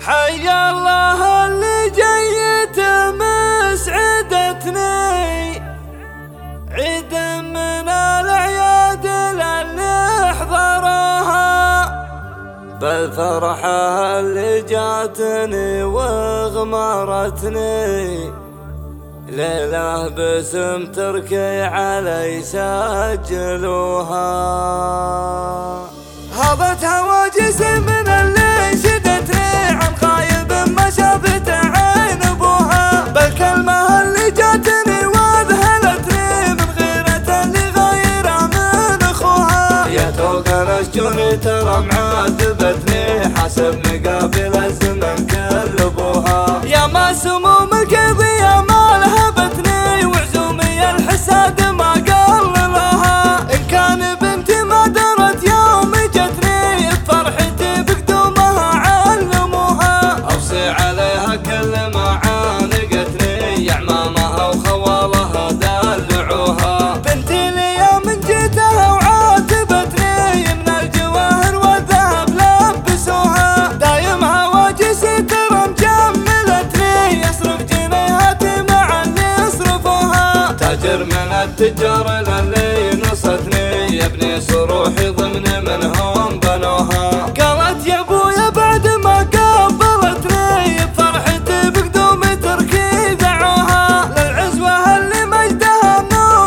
حي الله اللي جيته مسعدتني، عيد من الأعياد اللي حضروها، بالفرحة اللي جاتني وغمرتني، ليلة باسم تركي علي سجلوها. هضت هواجس من اللي شدتني عن غايب ما شافت عين ابوها، بالكلمة اللي جاتني واذهلتني من غيرة اللي غيره من اخوها. يا توقن اشجوني ترى معاتبتني، حسب مقابل الزمن كلبوها. يا ما سموم القضية ما لهبتني، وعزومي الحساد ما قللها. ان كان بنتي ما درت يوم جتني، بفرحتي بقدومها علموها. اوصي عليها كل ما عانقتني، يا عمامها وخوالها دلعوها. بنتي اليوم جيتها وعاتبتني، من الجواهر والذهب لبسوها. دايم هواجسي ترى مجملتني، يصرف جنيهاتي مع اللي يصرفوها. تاجر من التجار للي نصتني، يبني صروحي ضمن منهم بنوها. قالت يا ابويا بعد ما قابلتني، بفرحتي بقدومي تركي دعوها. للعزوة اللي مجدها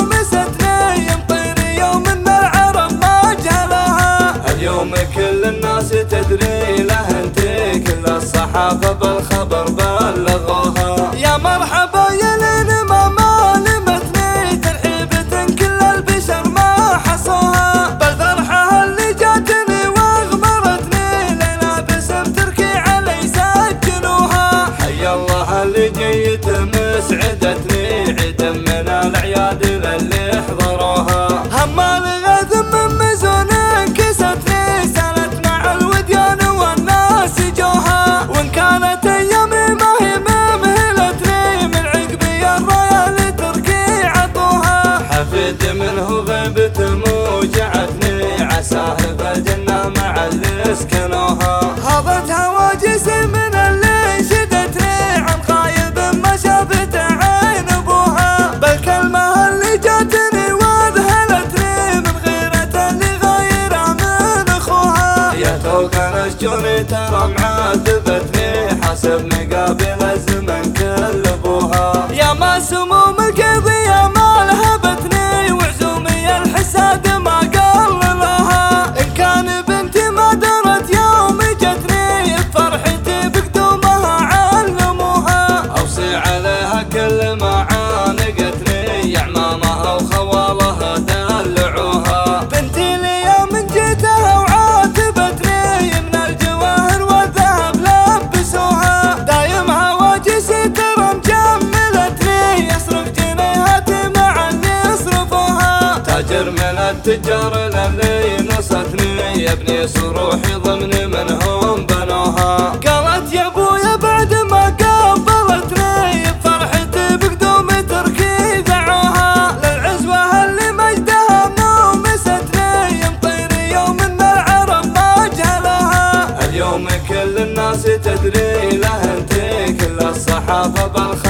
نومستني، يمطيني يوم ان العرب ما جهلها. اليوم كل الناس تدري له انتي، كل الصحافة بالخبر بلغوها. يا مرحبا يا لين ما مالمتني، ترحيبة كل البشر ما حصوها. بالفرحة اللي جاتني واغمرتني، ليلة باسم تركي علي سجلوها. حي الله اللي جيت مسعدتني، عيد من الأعياد للي حضروها. همال غاث من مزون كستني، سالت مع الوديان والناس جوها. وان كانت ايامي ما هي ممهلتني، من عقبي الرايه تركي عطوها. حفيد منه غيبته موجعتني، عساه بالجنه مع اللي سكنوها. هضت هواجسي من اللي شدتني، عن غايب ما شافت عين ابوها. بالكلمه اللي جاتني واذهلتني، من غيرة اللي غيره من اخوها. يا توقن اشجوني ترى معاتبتني، حسب مقابل الزمن كلبوها. يا ما سموم القضية ما لهبتني، وعزومي الحساد ما قللها. ان كان بنتي ما درت يوم جتني، بفرحتي بقدومها علموها. اوصي عليها كل ما عانقتني، يا عمامها وخوالها دلعوها. بنتي اليوم جيتها وعاتبتني، من الجواهر والذهب لبسوها. دايم هواجسي ترى مجملتني، يصرف جنيهاتي مع اللي يصرفوها. تاجر من التجار للي نصتني، يبني صروحي ضمن منهم بنوها. قالت يا ابويا بعد ما قابلتني، بفرحتي بقدومي تركي دعوها. للعزوة اللي مجدها نومستني، يمطيني يوم ان العرب ما جهلها. اليوم كل الناس تدري له انتي، كل الصحافة بالخبر